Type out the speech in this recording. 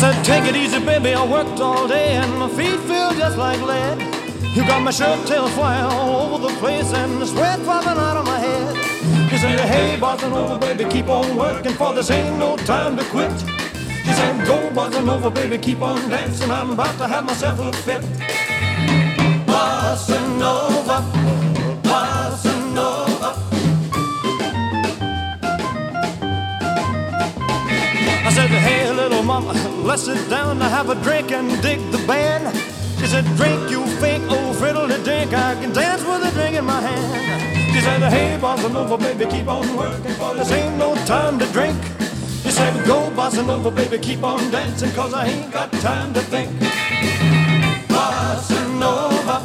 said, take it easy, baby, I worked all day and my feet feel just like lead. You got my shirt tails flying all over the place and the sweat falling out of my head. She said, hey, bossa nova, baby, keep on working, for this ain't no time to quit. She said, go, bossa nova, baby, keep on dancing, I'm about to have myself a fit. Bossa nova, bossa nova. I said, hey, little mama, let's sit down and have a drink and dig the band. She said, drink, you fake old fiddle-de-dink, I can dance with a drink in my hand. She said, hey, bossa nova, baby, keep on working, for this ain't no time to drink. She said, go, bossa nova, baby, keep on dancing, cause I ain't got time to think. Bossa nova,